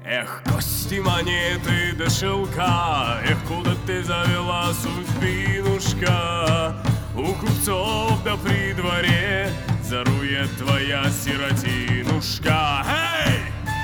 Эх, кости, монеты да шелка, эх, куда ты завела судьбинушка? У купцов да при дворе зарует твоя сиротинушка. Эй!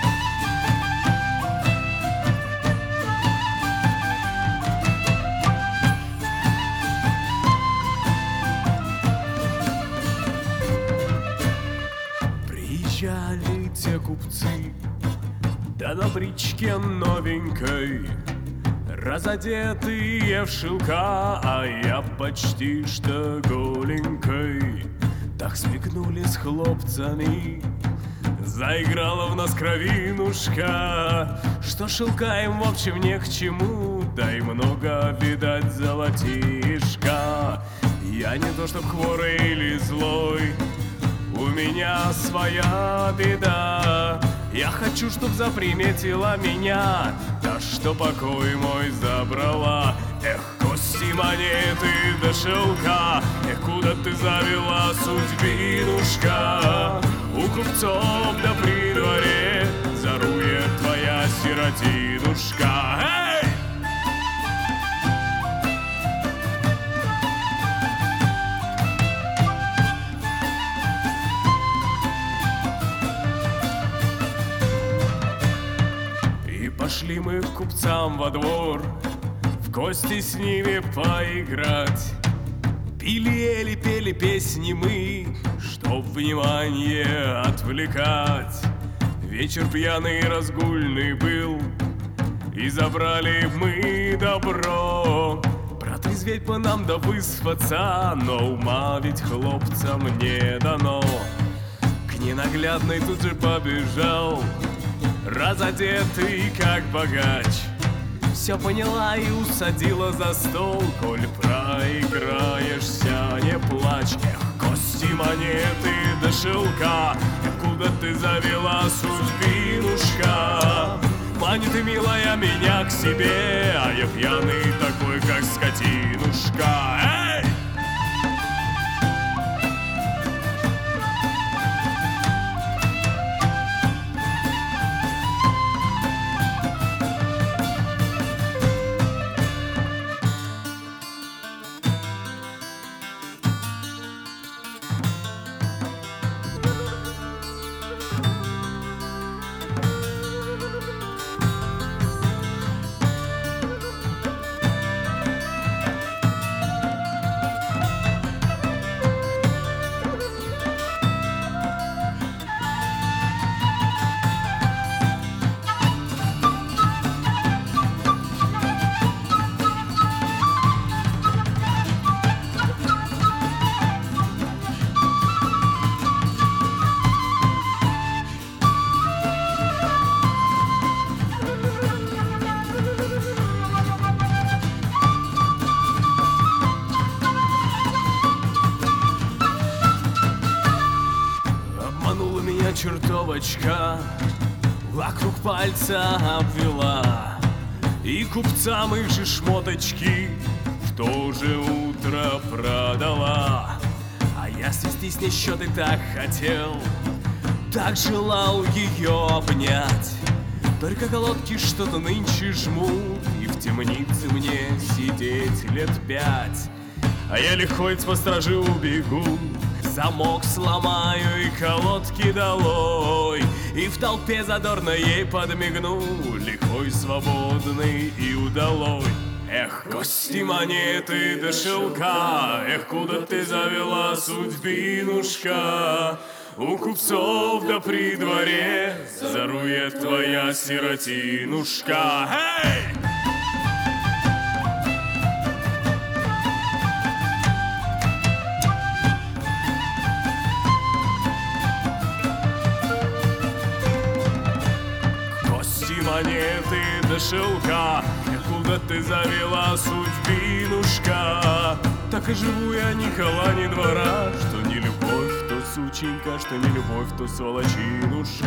Приезжали те купцы, да на бричке новенькой, разодетые в шелка, а я почти что голенькой. Так смекнули с хлопцами, заиграла в нас кровинушка, что шелка им в общем не к чему, да и много, видать, золотишка. Я не то чтоб хворый или злой, у меня своя беда. Я хочу, чтоб заприметила меня, да что покой мой забрала. Эх, кости, монеты да шелка, эх, куда ты завела судьбинушка? У купцов да при дворе зарует твоя сиротинушка. Эй! Пошли мы к купцам во двор, в гости с ними поиграть. Пили, ели, пели песни мы, чтоб внимание отвлекать. Вечер пьяный и разгульный был, и забрали мы добро. Протрезветь бы нам да выспаться, но ума ведь хлопцам не дано. К ненаглядной тут же побежал, разодетый как богач. Все поняла и усадила за стол, коль проиграешься, не плачь. Эх, кости, монеты да шелка, эх, куда ты завела судьбинушка? Манит ты, милая, меня к себе, а я пьяный такой, как скотинушка. Эй! Чертовочка вокруг пальца обвела, и купцам их же шмоточки в то же утро продала. А я свести с ней счеты так хотел, так желал ее обнять. Только колодки что-то нынче жмут, и в темнице мне сидеть лет 5. А я лихой по страже убегу, замок сломаю и колодки долой, и в толпе задорно ей подмигну, лихой, свободный и удалой. Эх, кости, монеты да шелка, эх, куда ты завела судьбинушка? У купцов да при дворе зарует твоя сиротинушка. Эй! Монеты да шелка, куда ты завела судьбинушка? Так и живу я ни кола, ни двора, что не любовь, то сученька, что не любовь, то сволочинушка.